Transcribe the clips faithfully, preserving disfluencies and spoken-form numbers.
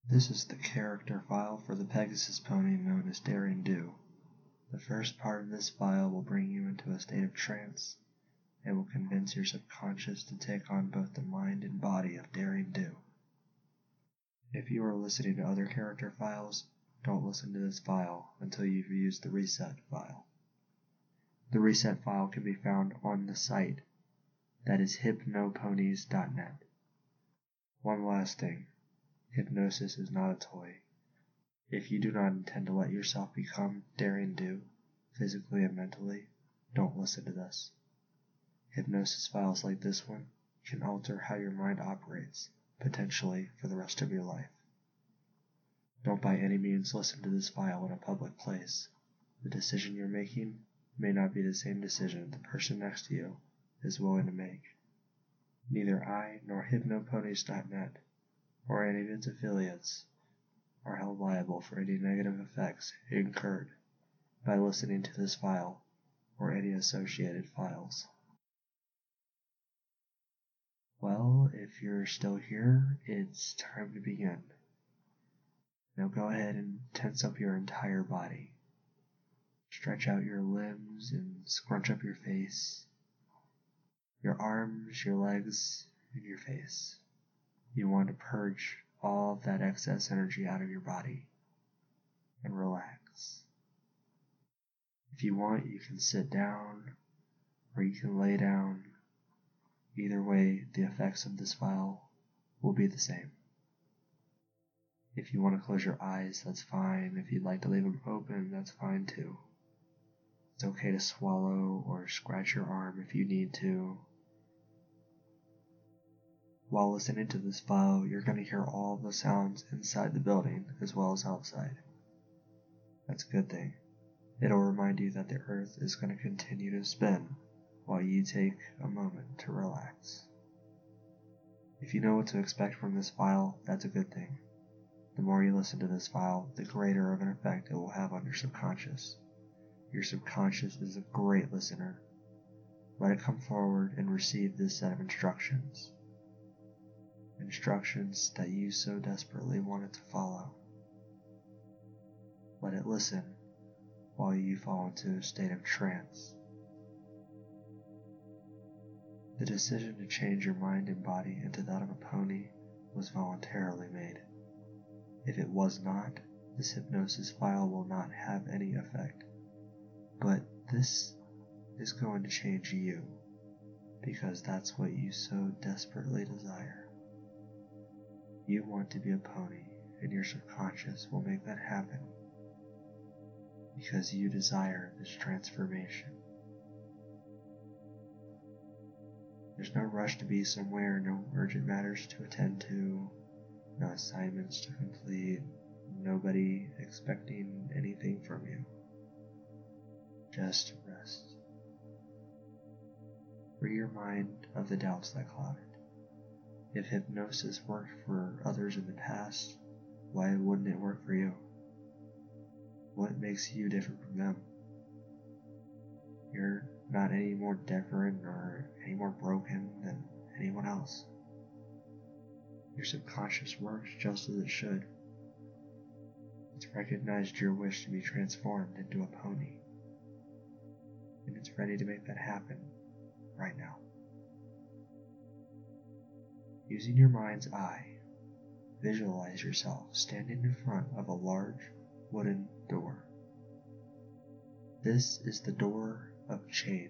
This is the character file for the Pegasus pony known as Daring Do. The first part of this file will bring you into a state of trance. It will convince your subconscious to take on both the mind and body of Daring Do. If you are listening to other character files, don't listen to this file until you've used the reset file. The reset file can be found on the site, that is hypnoponies dot net. One last thing, hypnosis is not a toy. If you do not intend to let yourself become Daring Do, physically and mentally, don't listen to this. Hypnosis files like this one can alter how your mind operates, potentially for the rest of your life. Don't by any means listen to this file in a public place. The decision you're making may not be the same decision the person next to you is willing to make. Neither I nor hypnoponies dot net or any of its affiliates are held liable for any negative effects incurred by listening to this file or any associated files. Well, if you're still here, it's time to begin. Now go ahead and tense up your entire body. Stretch out your limbs and scrunch up your face, your arms, your legs, and your face. You want to purge all of that excess energy out of your body and relax. If you want, you can sit down or you can lay down. Either way, the effects of this file will be the same. If you want to close your eyes, that's fine. If you'd like to leave them open, that's fine too. It's okay to swallow or scratch your arm if you need to. While listening to this file, you're going to hear all the sounds inside the building as well as outside. That's a good thing. It'll remind you that the earth is going to continue to spin while you take a moment to relax. If you know what to expect from this file, that's a good thing. The more you listen to this file, the greater of an effect it will have on your subconscious. Your subconscious is a great listener. Let it come forward and receive this set of instructions. Instructions that you so desperately want it to follow. Let it listen while you fall into a state of trance. The decision to change your mind and body into that of a pony was voluntarily made. If it was not, this hypnosis file will not have any effect. But this is going to change you, because that's what you so desperately desire. You want to be a pony, and your subconscious will make that happen, because you desire this transformation. There's no rush to be somewhere, no urgent matters to attend to, no assignments to complete, nobody expecting anything from you. Just rest. Free your mind of the doubts that cloud it. If hypnosis worked for others in the past, why wouldn't it work for you? What makes you different from them? You're not any more different or any more broken than anyone else. Your subconscious works just as it should. It's recognized your wish to be transformed into a pony, and it's ready to make that happen right now. Using your mind's eye, visualize yourself standing in front of a large wooden door. This is the door of change.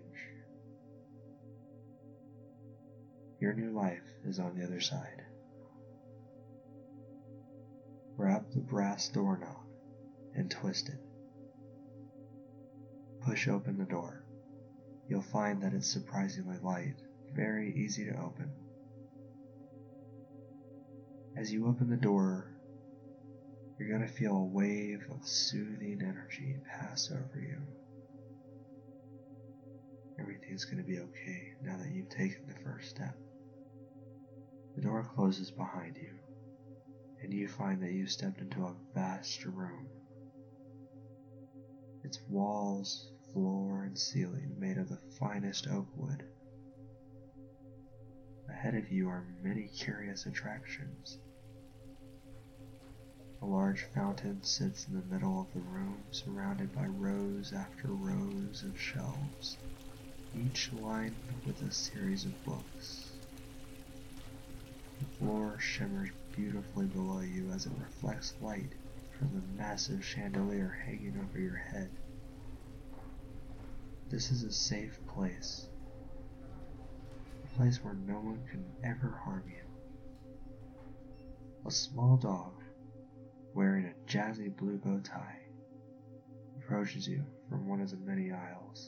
Your new life is on the other side. Grab the brass doorknob and twist it. Push open the door. You'll find that it's surprisingly light, very easy to open. As you open the door, you're going to feel a wave of soothing energy pass over you. Everything's going to be okay now that you've taken the first step. The door closes behind you, and you find that you've stepped into a vast room. Its walls, floor, and ceiling made of the finest oak wood. Ahead of you are many curious attractions. A large fountain sits in the middle of the room, surrounded by rows after rows of shelves, each lined with a series of books. The floor shimmers beautifully below you as it reflects light from the massive chandelier hanging over your head. This is a safe place, a place where no one can ever harm you. A small dog, wearing a jazzy blue bow tie, approaches you from one of the many aisles.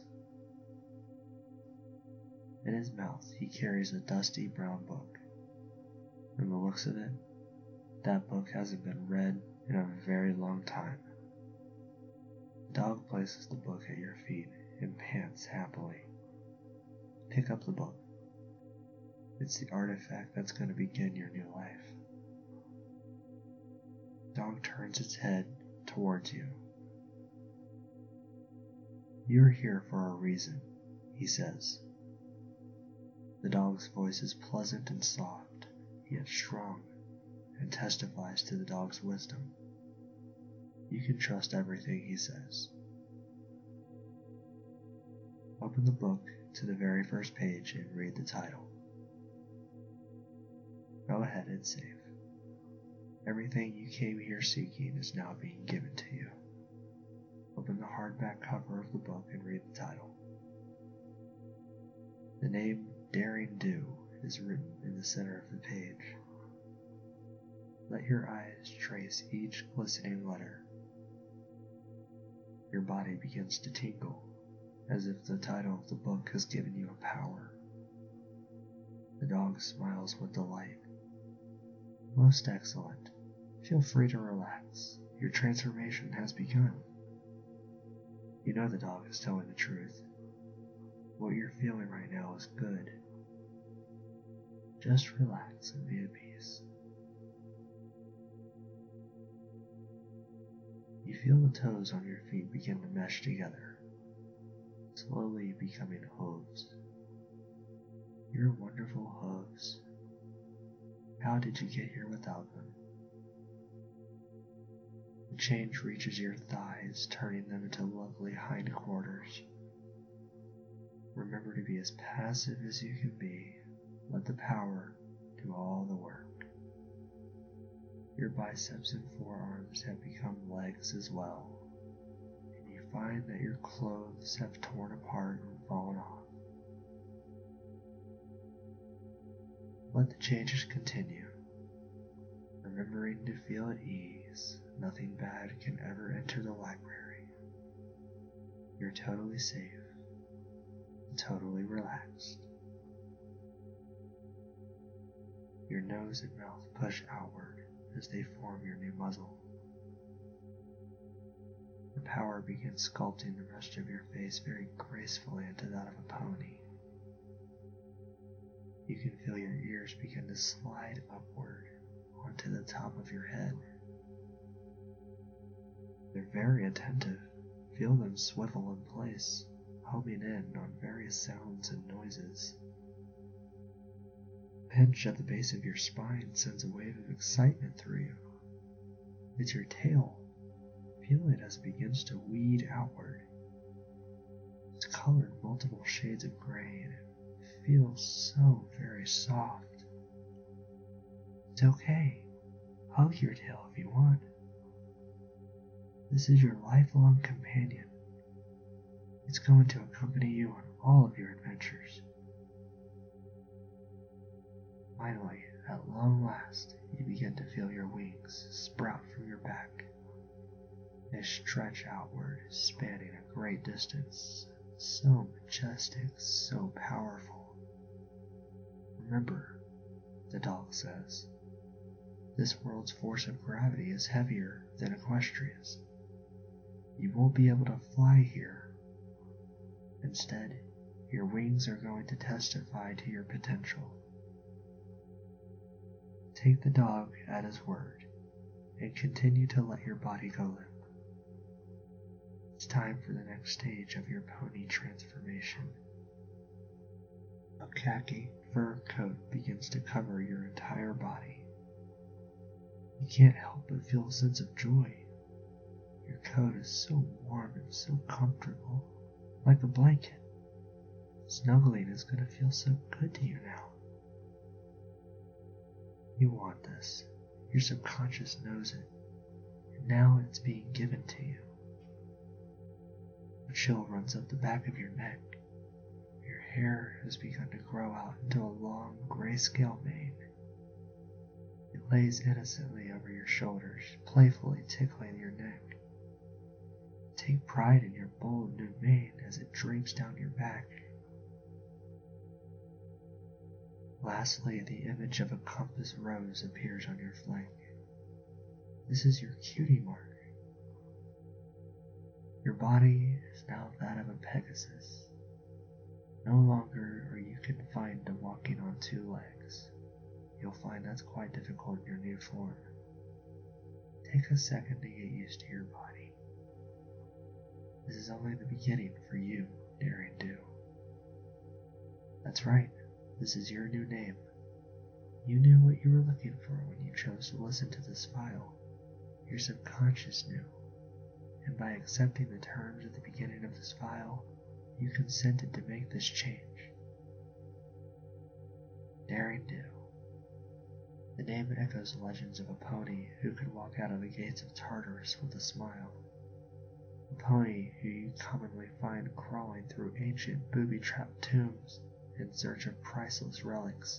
In his mouth, he carries a dusty brown book. From the looks of it, that book hasn't been read in a very long time. The dog places the book at your feet and pants happily. Pick up the book. It's the artifact that's going to begin your new life. The dog turns its head towards you. You're here for a reason, he says. The dog's voice is pleasant and soft, yet strong, and testifies to the dog's wisdom. You can trust everything he says. Open the book to the very first page and read the title. Go ahead, it's safe. Everything you came here seeking is now being given to you. Open the hardback cover of the book and read the title. The name Daring Do is written in the center of the page. Let your eyes trace each glistening letter. Your body begins to tingle, as if the title of the book has given you a power. The dog smiles with delight. Most excellent. Feel free to relax. Your transformation has begun. You know the dog is telling the truth. What you're feeling right now is good. Just relax and be at peace. You feel the toes on your feet begin to mesh together, slowly becoming hooves. Your wonderful hooves. How did you get here without them? The change reaches your thighs, turning them into lovely hindquarters. Remember to be as passive as you can be. Let the power do all the work. Your biceps and forearms have become legs as well, and you find that your clothes have torn apart and fallen off. Let the changes continue, remembering to feel at ease. Nothing bad can ever enter the library. You're totally safe, totally relaxed. Your nose and mouth push outward as they form your new muzzle. The power begins sculpting the rest of your face very gracefully into that of a pony. You can feel your ears begin to slide upward onto the top of your head. They're very attentive. Feel them swivel in place, homing in on various sounds and noises. A pinch at the base of your spine sends a wave of excitement through you. It's your tail. Feel it as it begins to weed outward. It's colored multiple shades of gray and it feels so very soft. It's okay. Hug your tail if you want. This is your lifelong companion. It's going to accompany you on all of your adventures. Finally, at long last, you begin to feel your wings sprout from your back. They stretch outward, spanning a great distance. So majestic, so powerful. Remember, the dog says, this world's force of gravity is heavier than Equestria's. You won't be able to fly here. Instead, your wings are going to testify to your potential. Take the dog at his word and continue to let your body go limp. It's time for the next stage of your pony transformation. A khaki fur coat begins to cover your entire body. You can't help but feel a sense of joy. Your coat is so warm and so comfortable, like a blanket. Snuggling is going to feel so good to you now. You want this. Your subconscious knows it, and now it's being given to you. A chill runs up the back of your neck. Your hair has begun to grow out into a long grayscale mane. It lays innocently over your shoulders, playfully tickling your neck. Take pride in your bold new mane as it drapes down your back. Lastly, the image of a compass rose appears on your flank. This is your cutie mark. Your body is now that of a Pegasus. No longer are you confined to walking on two legs. You'll find that's quite difficult in your new form. Take a second to get used to your body. This is only the beginning for you, Daring Do. That's right, this is your new name. You knew what you were looking for when you chose to listen to this file. Your subconscious knew, and by accepting the terms at the beginning of this file, you consented to make this change. Daring Do. The name echoes legends of a pony who could walk out of the gates of Tartarus with a smile. A pony who you commonly find crawling through ancient booby-trapped tombs in search of priceless relics.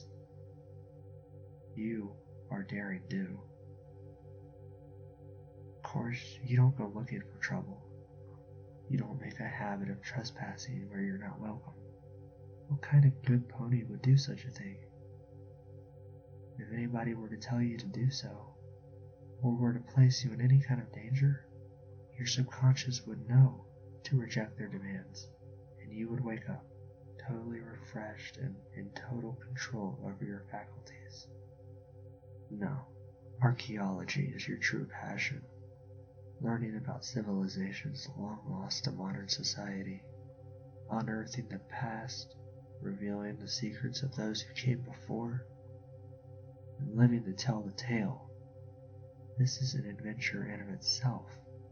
You are Daring Do. Of course, you don't go looking for trouble. You don't make a habit of trespassing where you're not welcome. What kind of good pony would do such a thing? If anybody were to tell you to do so, or were to place you in any kind of danger, your subconscious would know to reject their demands, and you would wake up, totally refreshed and in total control over your faculties. No, archaeology is your true passion, learning about civilizations long lost to modern society, unearthing the past, revealing the secrets of those who came before, and living to tell the tale. This is an adventure in of itself.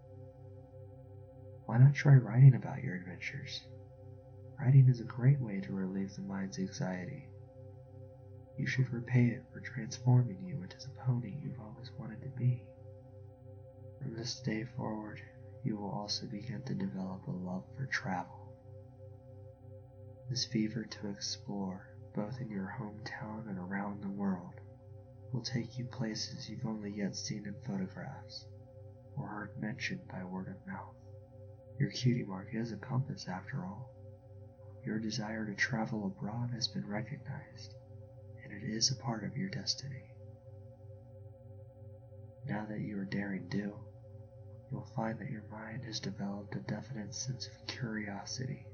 Why not try writing about your adventures? Writing is a great way to relieve the mind's anxiety. You should repay it for transforming you into the pony you've always wanted to be. From this day forward, you will also begin to develop a love for travel. This fever to explore, both in your hometown and around the world, will take you places you've only yet seen in photographs, or heard mentioned by word of mouth. Your cutie mark is a compass after all. Your desire to travel abroad has been recognized, and it is a part of your destiny. Now that you are Daring Do, you'll find that your mind has developed a definite sense of curiosity.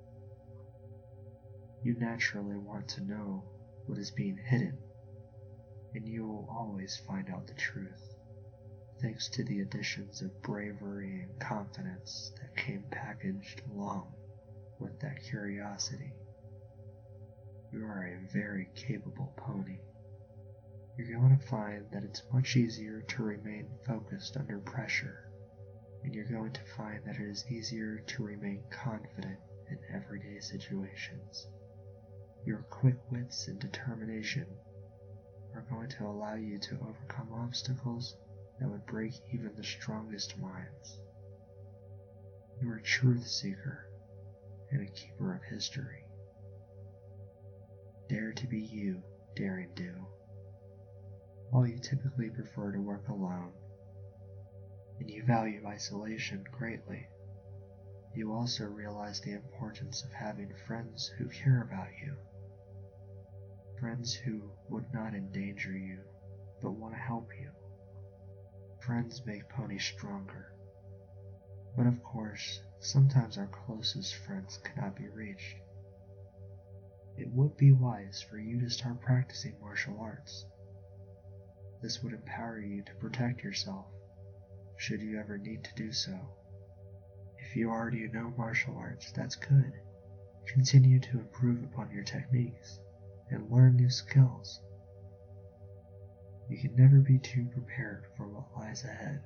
You naturally want to know what is being hidden, and you will always find out the truth, thanks to the additions of bravery and confidence that came packaged along with that curiosity. You are a very capable pony. You're going to find that it's much easier to remain focused under pressure, and you're going to find that it is easier to remain confident in everyday situations. Your quick wits and determination are going to allow you to overcome obstacles that would break even the strongest minds. You're a truth seeker and a keeper of history. Dare to be you, Daring Do. While you typically prefer to work alone, and you value isolation greatly, you also realize the importance of having friends who care about you. Friends who would not endanger you, but want to help you. Friends make ponies stronger. But of course, sometimes our closest friends cannot be reached. It would be wise for you to start practicing martial arts. This would empower you to protect yourself, should you ever need to do so. If you already know martial arts, that's good. Continue to improve upon your techniques and learn new skills. You can never be too prepared for what lies ahead.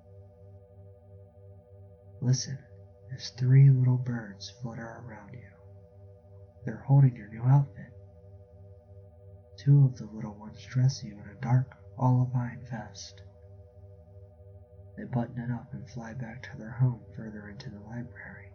Listen as three little birds flutter around you. They're holding your new outfit. Two of the little ones dress you in a dark olivine vest. They button it up and fly back to their home further into the library.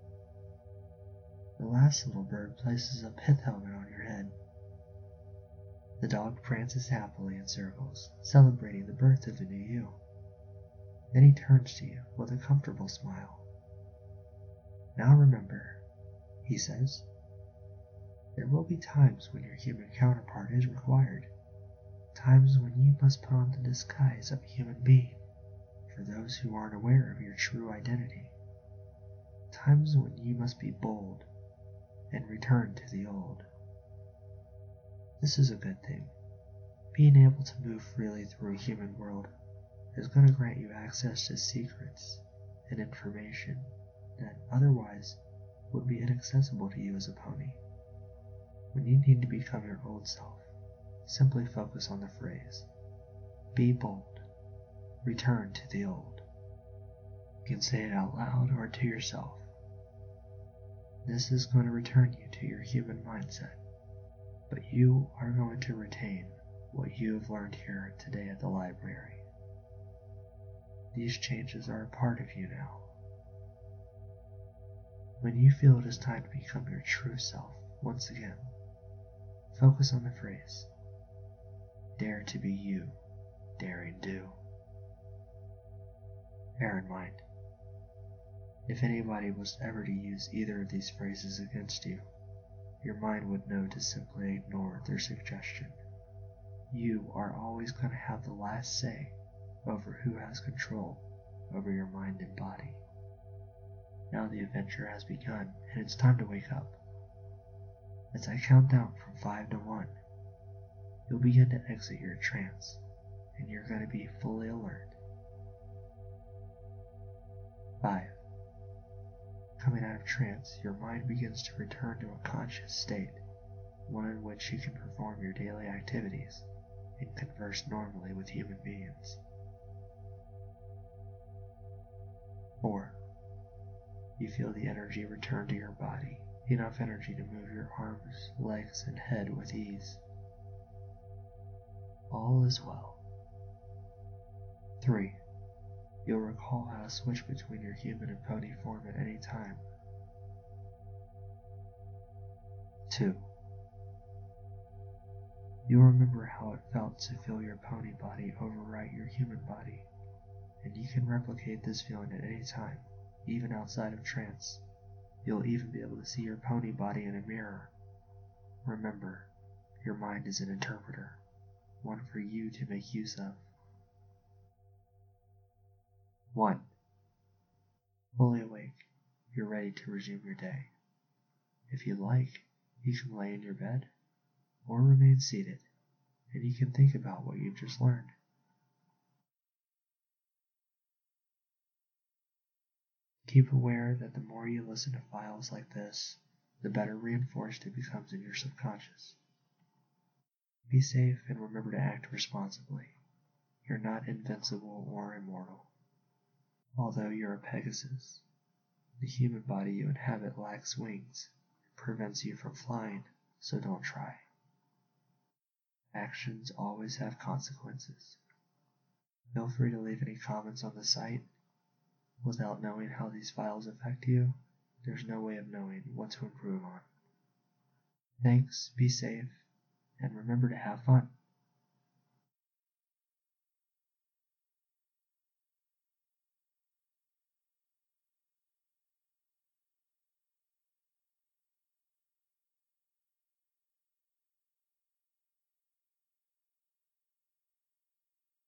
The last little bird places a pith helmet on your head. The dog prances happily in circles, celebrating the birth of the new you. Then he turns to you with a comfortable smile. Now remember, he says, there will be times when your human counterpart is required, times when you must put on the disguise of a human being for those who aren't aware of your true identity, times when you must be bold and return to the old. This is a good thing. Being able to move freely through a human world is going to grant you access to secrets and information that otherwise would be inaccessible to you as a pony. When you need to become your old self, simply focus on the phrase, be bold, return to the old. You can say it out loud or to yourself. This is going to return you to your human mindset, but you are going to retain what you have learned here today at the library. These changes are a part of you now. When you feel it is time to become your true self once again, focus on the phrase, dare to be you, daring do. Bear in mind, if anybody was ever to use either of these phrases against you, your mind would know to simply ignore their suggestion. You are always going to have the last say over who has control over your mind and body. Now the adventure has begun, and it's time to wake up. As I count down from five to one, you'll begin to exit your trance, and you're going to be fully alert. Five. Coming out of trance, your mind begins to return to a conscious state, one in which you can perform your daily activities and converse normally with human beings. Four. You feel the energy return to your body, enough energy to move your arms, legs, and head with ease. All is well. Three. You'll recall how to switch between your human and pony form at any time. Two. You'll remember how it felt to feel your pony body overwrite your human body, and you can replicate this feeling at any time, even outside of trance. You'll even be able to see your pony body in a mirror. Remember, your mind is an interpreter, one for you to make use of. One. Fully awake, you're ready to resume your day. If you like, you can lay in your bed or remain seated, and you can think about what you've just learned. Keep aware that the more you listen to files like this, the better reinforced it becomes in your subconscious. Be safe and remember to act responsibly. You're not invincible or immortal. Although you're a Pegasus, the human body you inhabit lacks wings, prevents you from flying, so don't try. Actions always have consequences. Feel free to leave any comments on the site. Without knowing how these files affect you, there's no way of knowing what to improve on. Thanks, be safe, and remember to have fun.